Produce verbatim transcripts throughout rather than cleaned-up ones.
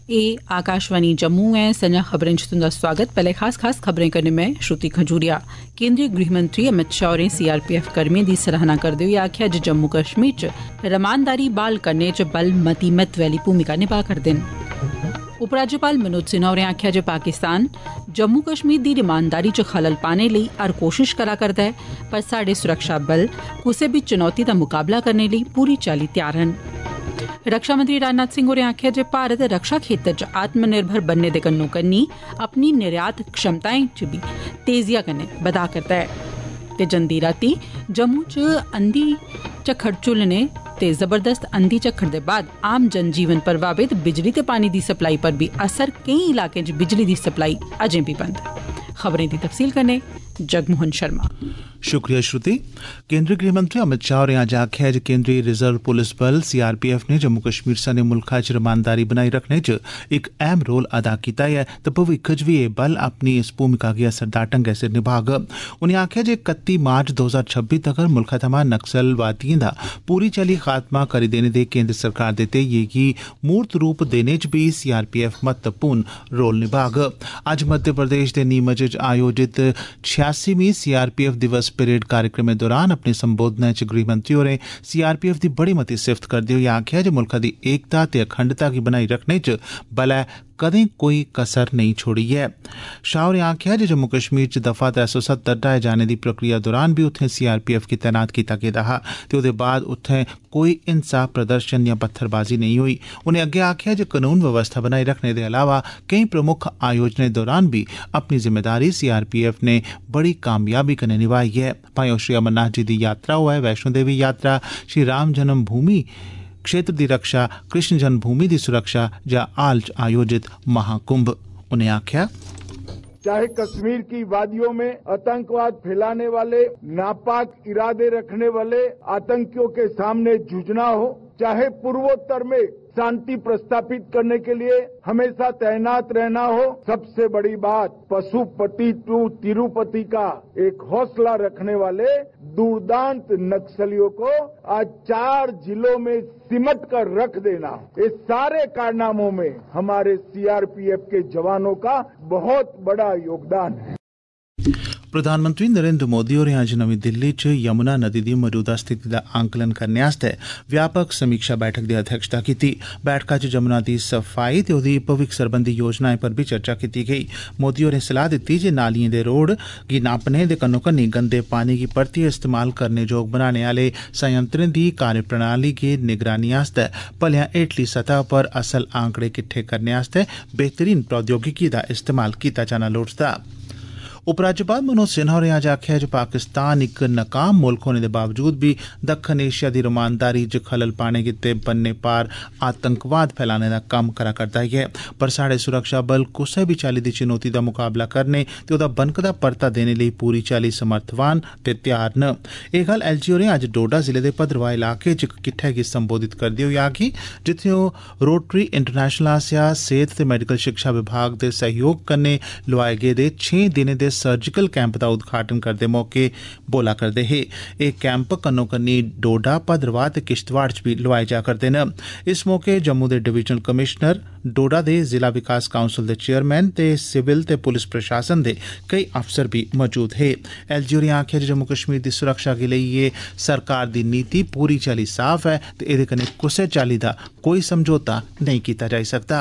ए आकाशवाणी जम्मू ऐ संजा खबरें च तुंदा स्वागत। पैहले खास खास खबरें कन्नै में श्रुति खजूरिया। केंद्रीय गृहमंत्री अमित शाह होरें सीआरपीएफ कर्मियें दी सराहना करदे होई आखेआ जे जम्मू कश्मीर च रमानदारी बहाल करने च बल मती महत्व आली भूमिका निभा करदे न। उपराज्यपाल मनोज सिन्हा होरें आखेआ जे पाकिस्तान जम्मू कश्मीर दी रमानदारी च खलल पाने लेई हर कोशिश करा करदा ऐ, पर साढ़े सुरक्षा बल कुसै बी चुनौती दा मुकाबला करने लेई पूरी चाल्ली तैयार न। रक्षा मंत्री राजनाथ सिंह होरें आखेआ जे भारत रक्षा खेतर च आत्मनिर्भर बनने दे कन्नो कन्नी अपनी निर्यात क्षमताएं च बी तेजिया कन्नै बधा करदा ऐ। ते जंदी रातीं जम्मू च अंधी झक्खड़ झुलने ते जबरदस्त अंधी झक्खड़ दे बाद आम जनजीवन प्रभावित, बिजली ते पानी दी सप्लाई पर भी असर, केईं इलाकें च बिजली दी सप्लाई अजें भी बंद। खबरें दी तफसील कन्नै जगमोहन शर्मा। शुक्रिया श्रुति। केंद्रीय गृहमंत्री अमित शाह होरें अज्ज आखेआ जे केंद्रीय रिजर्व पुलिस बल सीआरपीएफ ने जम्मू कश्मीर सने मुल्खा च रमानदारी बनाई रखने च इक अहम रोल अदा कीता ऐ ते भविक्ख च बी एह् बल अपनी इस भूमिका गी असरदार ढंगै सिर निभाग। उनें आखेआ जे इकत्ती मार्च दो हजार छब्बी तगर मुल्खा थमां नक्सलवादिएं दा पूरी चाल्ली खात्मा करी देने दे केंद्र सरकार दे ध्येइये गी मूर्त रूप देने च भी सीआरपीएफ महत्वपूर्ण रोल निभाग। अज्ज मध्य प्रदेश दे नीमच च आयोजित छियासीवीं सीआरपीएफ दिवस परेड कार्यक्रमें दौरान अपने संबोधनै च गृहमंत्री होरें सीआरपीएफ दी बड़ी मती सिफत करदे होई आखेआ जे मुल्खा दी एकता ते अखंडता गी बनाई रखने च बलै कदें कोई कसर नेईं छोड़ी ऐ। शाह होरें आखेआ जे जम्मू कश्मीर च दफा त्रै सौ सत्तर ढाए जाने दी प्रक्रिया दौरान बी उत्थें सीआरपीएफ गी तैनात कीता गेदा हा ते ओह्दे बाद उत्थें कोई हिंसा प्रदर्शन या पत्थरबाजी नेईं होई। उनें अग्गे आखेआ जे कानून व्यवस्था बनाई रखने दे अलावा केईं प्रमुख आयोजनें दौरान बी अपनी जिम्मेदारी सीआरपीएफ ने बड़ी कामयाबी कन्नै निभाई ऐ। भाएं श्री अमरनाथ जी दी यात्रा होऐ, वैष्णो देवी यात्रा, श्री राम जन्म भूमि क्षेत्र दी रक्षा, कृष्ण जन्मभूमि दी सुरक्षा या हाल च आयोजित महाकुंभ। उनें आखेआ चाहे कश्मीर की वादियों में आतंकवाद फैलाने वाले, नापाक इरादे रखने वाले आतंकियों के सामने जूझना हो, चाहे पूर्वोत्तर में शांति प्रस्थापित करने के लिए हमेशा तैनात रहना हो, सबसे बड़ी बात पशुपति टू तिरुपति का एक हौसला रखने वाले दुर्दांत नक्सलियों को आज चार जिलों में सिमट कर रख देना, इस सारे कारनामों में हमारे सीआरपीएफ के जवानों का बहुत बड़ा योगदान है। प्रधानमंत्री नरेंद्र मोदी होरें अज्ज नमीं दिल्ली च यमुना नदी दी मौजूदा स्थिति दा आंकलन करने आस्तै व्यापक समीक्षा बैठक दी अध्यक्षता कीती। बैठका च यमुना दी सफाई ते ओह्दी भविक्ख सरबंधी योजनाएं पर बी चर्चा कीती गेई। मोदी होरें सलाह दित्ती जे नालिएं दे रोड़ गी नापने दे कन्नो कन्नी गंदे पानी गी परतियै इस्तेमाल करने जोग बनाने आह्ले संयंत्रें दी कार्यप्रणाली गी निगरानी आस्तै भलेआं हेठली सतह पर असल आंकड़े किट्ठे करने आस्तै बेहतरीन प्रौद्योगिकी दा इस्तेमाल कीता जाना लोड़चदा। उपराज्यपाल मनोज सिन्हा होरें अज्ज आखेआ जे पाकिस्तान इक नाकाम मुल्ख होने दे बावजूद बी दक्खन एशिया दी रमानदारी च खलल पाने गित्ते बन्ने पार आतंकवाद फैलाने दा कम्म करा करदा ऐ, पर साढ़े सुरक्षा बल कुसै बी चाल्ली दी चुनौती दा मुकाबला करने ते ओह्दा बनकदा परता देने लेई पूरी चाल्ली समर्थवान ते तैयार न। एह् गल्ल एलजी होरें अज्ज डोडा जिले दे भद्रवाह इलाके च इक किट्ठै गी संबोधित करदे होई आखी, जित्थें ओह् रोटरी इंटरनेशनल आसेआ सेहत ते मैडिकल शिक्षा विभाग दे सहयोग कन्नै लोआए गेदे छे दिनें दे सर्जिकल कैंप दा उद्घाटन करदे मौके बोला करदे हे। एह् कैंप कन्नो कन्नी डोडा, भद्रवाह ते किश्तवाड़ च बी लोआए जा करदे न। इस मौके जम्मू दे डिवीजनल कमिश्नर, डोडा दे जिला विकास काउंसल दे चेयरमैन ते सिविल ते पुलिस प्रशासन दे केई अफसर बी मौजूद हे। एलजी होरें आखेआ जे जम्मू कश्मीर दी सुरक्षा गी लेइयै सरकार दी नीति पूरी चाल्ली साफ ऐ ते एह्दे कन्नै कुसै चाल्ली दा कोई समझौता नेईं कीता जाई सकदा।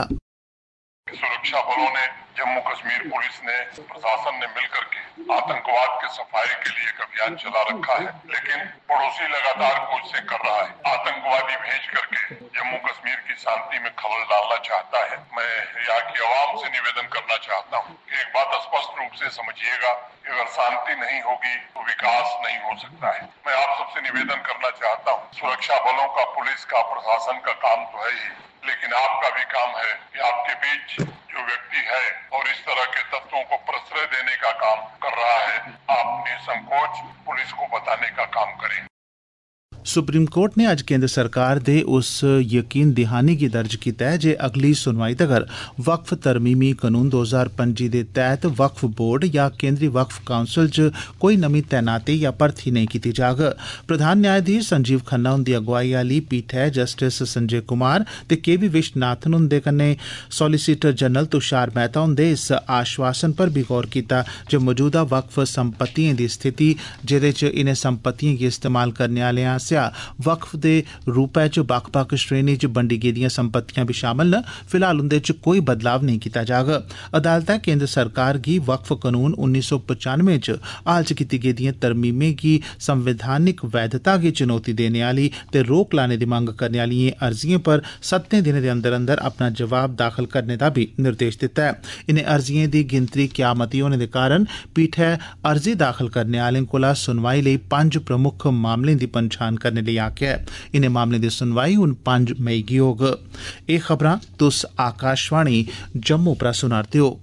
सुरक्षा बलों ने, जम्मू कश्मीर पुलिस ने, प्रशासन ने मिलकर के आतंकवाद के सफाई के लिए एक अभियान चला रखा है, लेकिन पड़ोसी लगातार कोशिशें कर रहा है, आतंकवादी भेज करके जम्मू कश्मीर की शांति में खलल डालना चाहता है। मैं यहाँ की आवाम से निवेदन करना चाहता हूँ कि एक बात स्पष्ट रूप से समझिएगा, अगर शांति नहीं होगी तो विकास नहीं हो सकता है। मैं आप सबसे निवेदन करना चाहता हूँ, सुरक्षा बलों का, पुलिस का, प्रशासन का काम तो है ही, लेकिन आपका भी काम है कि आपके बीच जो व्यक्ति है और इस तरह के तत्वों को प्रश्रय देने का काम कर रहा है, आप निसंकोच पुलिस को बताने का काम करें। सुप्रीम कोर्ट ने अज्ज केंद्र सरकार दे उस यकीन दहानी गी दर्ज कीता ऐ जे अगली सुनवाई तगर वक्फ तरमीमी कानून दो हजार पंजी दे तैह्त वक्फ बोर्ड या केंद्री वक्फ काउंसल च कोई नमीं तैनाती या भर्थी नेईं कीती जाग। प्रधान न्यायाधीश संजीव खन्ना हुंदी अगुवाई आह्ली पीठै जस्टिस संजय कुमार ते के वी विश्वनाथन हुंदे कन्नै सोलिसिटर जनरल तुषार मेहता हुंदे इस आश्वासन पर भी गौर कीता जे मौजूदा वक्फ संपत्तियें दी स्थिति जेह्दे च इनें संपत्तियें गी इस्तेमाल करने आह्लें आसेआ वक्फ दे रूपै च बक्ख-बक्ख श्रेणी च बंडी गेदियां संपत्तियां भी शामल न, फिलहाल उंदे च कोई बदलाव नेईं कीता जाग। अदालतै केंद्र सरकार गी वक्फ कानून उन्नी सौ पचानवे च हाल च कीती गेदिएं तरमीमें गी संवैधानिक वैधता गी चुनौती देने आह्ली ते रोक लाने दी मंग करने आह्लिएं अर्जिएं पर सत्तें दिनें दे अंदर अंदर अपना जवाब दाखल करने दा भी निर्देश दित्ता है। इनें अर्जिएं दी गिनतरी क्यामती होने दे कारण पीठै अर्जी दाखल करने आह्लें कोला सुनवाई लेई पंज प्रमुख मामलें दी पंछान करने लेई आखेआ ऐ। इनें मामलें दी सुनवाई हून पंज मई गी होग। एह् खबरां तुस आकाशवाणी जम्मू परा सुना'रदे ओ।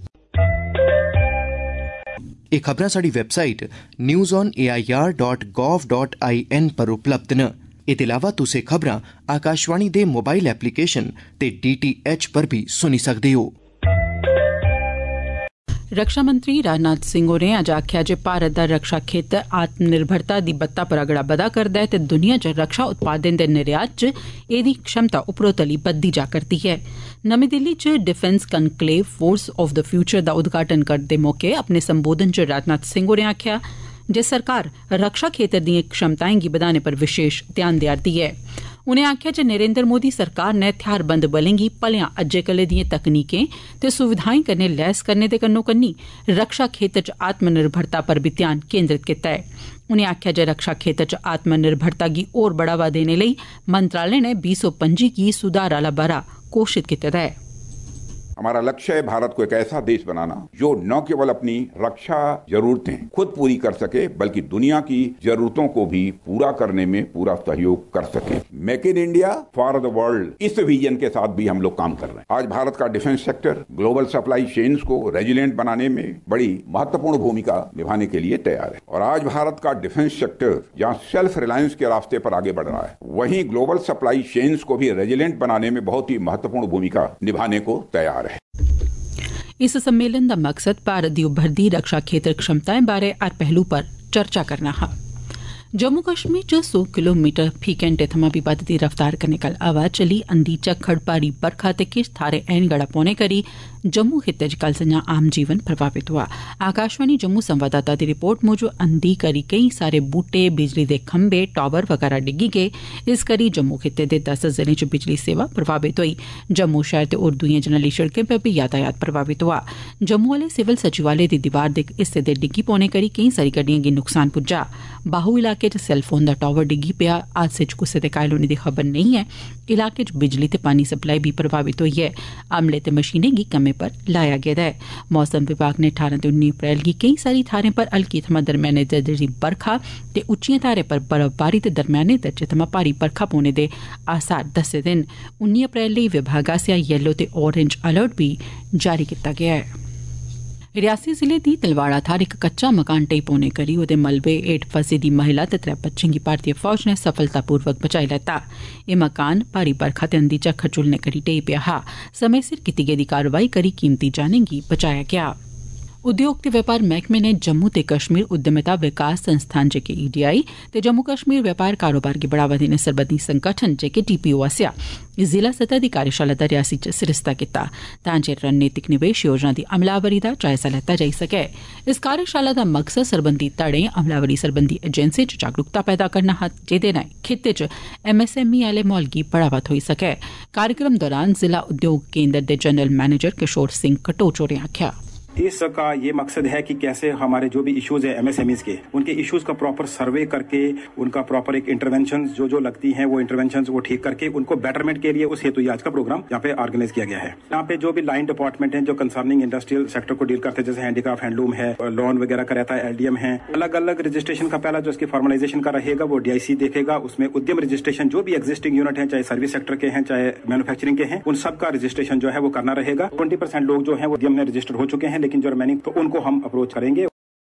एह् खबरां साढ़ी website news on A I R dot gov dot I N पर उपलब्ध न। एह्दे अलावा तुस एह् खबरां आकाशवाणी दे मोबाइल एप्लीकेशन ते डी टी एच पर भी सुनी सकदे हो। रक्षा मंत्री राजनाथ सिंह होरें अज्ज आखेआ जे भारत दा रक्षा खेतर आत्मनिर्भरता दी बत्ता पर अगड़ा बधा करदा ऐ ते दुनिया च रक्षा उत्पादें दे निर्यात च एह्दी क्षमता उपरोतली बधदी जा करदी ऐ। नमीं दिल्ली च defence conclave force of the future दा उद्घाटन करदे मौके अपने संबोधन च राजनाथ सिंह होरें आखेआ जे सरकार रक्षा खेतर दिएं क्षमताएं गी बधाने पर विशेष ध्यान देआ'रदी ऐ। उनें आखेआ जे नरेंद्र मोदी सरकार नै थेहारबंद बलें गी भलेआं अज्जै कल्लै दिएं तकनीकें ते सुविधाएं कन्नै लैस करने दे कन्नो कन्नी रक्षा खेतर च आत्मनिर्भरता पर भी ध्यान केंद्रित कीता ऐ। उनें आखेआ जे रक्षा खेतर च आत्मनिर्भरता गी होर बढ़ावा देने लेई मंत्रालय ने बीह् सौ पंजी गी सुधार आह्ला ब'रा घोषित कीते दा ऐ। हमारा लक्ष्य है भारत को एक ऐसा देश बनाना जो न केवल अपनी रक्षा जरूरतें खुद पूरी कर सके बल्कि दुनिया की जरूरतों को भी पूरा करने में पूरा सहयोग कर सके। Make in India for the world, इस विजन के साथ भी हम लोग काम कर रहे हैं। आज भारत का defence sector global supply chains को रेजिलेंट बनाने में बड़ी महत्वपूर्ण भूमिका निभाने के लिए तैयार है और आज भारत का डिफेंस सेक्टर जहाँ सेल्फ रिलायंस के रास्ते पर आगे बढ़ रहा है, वहीं ग्लोबल सप्लाई चेन्स को भी रेजिलेंट बनाने में बहुत ही महत्वपूर्ण भूमिका निभाने को तैयार है। इस सम्मेलन दा मकसद भारत दी उभरदी रक्षा खेतर क्षमताएं बारे हर पहलू पर चर्चा करना हा। जम्मू कश्मीर च सौ किलोमीटर फी घैंटे थमां बी बद्ध दी रफ्तार कन्नै कल हवा चली अंधी झक्खड़ भारी बरखा ते किश थाहरें ऐन गड़ा पौने करी जम्मू खित्ते च कल संझा आम जीवन प्रभावित होआ। आकाशवाणी जम्मू संवाददाता दी रिपोर्ट मूजब अंधी करी केई सारे बूटे, बिजली दे खंबे, टावर वगैरह डिग्गी गे। इस करी जम्मू खित्ते दे दस जिलें च बिजली सेवा प्रभावित होई। जम्मू शहर ते होर दूइएं जरनैली सड़कें पर बी यातायात प्रभावित होआ। जम्मू आह्ले सिविल सचिवालय दी दीवार दे हिस्से दे डिग्गी पौने करी केई सारी गड्डिएं गी नुकसान पुज्जा। बाहू इलाके च सैलफोन दा टावर डिग्गी पेआ। हादसे च कुसै दे घायल होने दी खबर नेईं ऐ। इलाके च बिजली ते पानी सप्लाई भी प्रभावित होई ऐ। अमले ते मशीनें गी कम्मै पर लाया गेदा ऐ। मौसम विभाग ने ठारां ते उन्नी अप्रैल गी केई सारी थाहरें पर हल्की थमां दरम्याने दर्जे दी बरखा ते उच्चिएं थाहरें पर बर्फबारी ते दरम्याने दर्जे थमां भारी बरखा पौने दे आसार दस्से दे न। उन्नी अप्रैल लेई विभाग आसेआ येलो ते ऑरेंज अलर्ट भी जारी कीता गेआ ऐ। रियासी जिले दी तलवाड़ा थाहर इक कच्चा मकान ढेई पौने करी ओहदे मलबे हेठ फसी दी महिला ते त्रै बच्चें गी भारतीय फौज ने सफलतापूर्वक बचाई लैता। एह् मकान भारी बरखा ते अंधी झक्खड़ झुलने करी ढेई पेआ हा। समय सिर कीती गेदी कारवाई करी कीमती जानें गी बचाया गेआ। उद्योग ते व्यापार मैह्कमे ने जम्मू ते कश्मीर उद्यमिता विकास संस्थान जेके ई डी आई ते जम्मू कश्मीर व्यापार कारोबार गी बढ़ावा देने सरबंधी संगठन जेके टी पी ओ आसेआ जिला सतह दी कार्यशाला दा रियासी च सरिस्ता कीता तां जे रणनीतिक निवेश योजना दी अमलावरी दा जायजा लैता जाई सकै। इस कार्यशाला दा मकसद सरबंधी धड़ें अमलावरी सरबंधी एजेंसिएं च जागरूकता पैदा करना हा जेह्दे नै खित्ते च एम एस एम ई आह्ले माहौल गी बढ़ावा थ्होई सकै। कार्यक्रम दौरान जिला उद्योग केंद्र दे जनरल मैनेजर किशोर सिंह कटोच होरें आखेआ इसका ये मकसद है कि कैसे हमारे जो भी इश्यूज है एमएसएमईज के उनके इश्यूज का प्रॉपर सर्वे करके उनका प्रॉपर एक इंटरवेंशन जो जो लगती हैं वो इंटरवेंशन वो ठीक करके उनको बेटरमेंट के लिए उस हेतु आज का प्रोग्राम यहाँ पे ऑर्गेनाइज किया गया है। यहाँ पे जो भी लाइन डिपार्टमेंट है जो कंसर्निंग इंडस्ट्रियल सेक्टर को डील करते हैं जैसे हैंडीक्राफ्ट हैंडलूम है, लोन वगैरह का रहता है, एलडीएम है, अलग अलग रजिस्ट्रेशन का पहला जो इसकी फॉर्मलाइजेशन का रहेगा वो डीआईसी देखेगा। उसमें उद्यम रजिस्ट्रेशन जो भी एग्जिस्टिंग यूनिट है चाहे सर्विस सेक्टर के हैं चाहे मैन्युफैक्चरिंग के हैं उन सबका रजिस्ट्रेशन जो है वो करना रहेगा। ट्वेंटी परसेंट लोग जो है वो उद्यम में रजिस्टर हो चुके हैं लेकिन जो रिमेनिंग तो उनको हम अप्रोच करेंगे।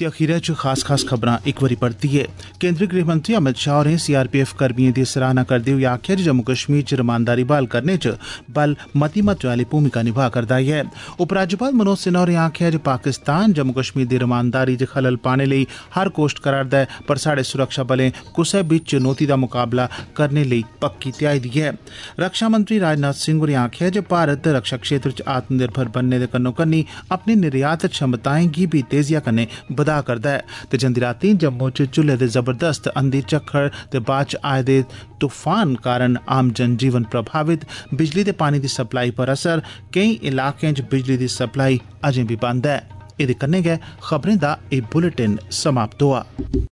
ते अखीरै च खास खास खबरां इक बारी परतियै। केंद्री गृह मंत्री अमित शाह होरें सीआरपीएफ कर्मियें दी सराहना करदे होई आखेआ जे जम्मू कश्मीर च रमानदारी बहाल करने च बल मती महत्वै आली भूमिका निभा करदा ऐ। उपराज्यपाल मनोज सिन्हा होरें आखेआ जे पाकिस्तान जम्मू कश्मीर दी रमानदारी च खलल पाने लेई हर कोश्ट करा'रदा ऐ, पर साढ़े सुरक्षा बलें कुसै बी चुनौती दा मुकाबला करने लेई पक्की ध्याई दी ऐ। रक्षा मंत्री राजनाथ सिंह होरें आखेआ जे भारत रक्षा क्षेत्र च आत्मनिर्भर बनने दे कन्नो कन्नी अपनी निर्यात क्षमताएं गी बी तेजिया कन्नै बधा करदा ऐ ते जंदी रातीं जम्मू च झुल्ले दे जबरदस्त अंधी झक्खड़ ते बाद च आए दे तूफान कारण आम जनजीवन प्रभावित, बिजली ते पानी दी सप्लाई पर असर, केईं इलाकें च बिजली दी सप्लाई अजें बी बंद ऐ। एह्दे कन्नै गै खबरें दा एह् बुलेटिन समाप्त होआ।